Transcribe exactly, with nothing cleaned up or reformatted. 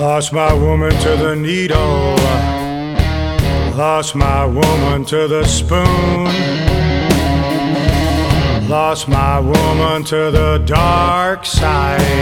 Lost my woman to the needle, lost my woman to the spoon, lost my woman to the dark side.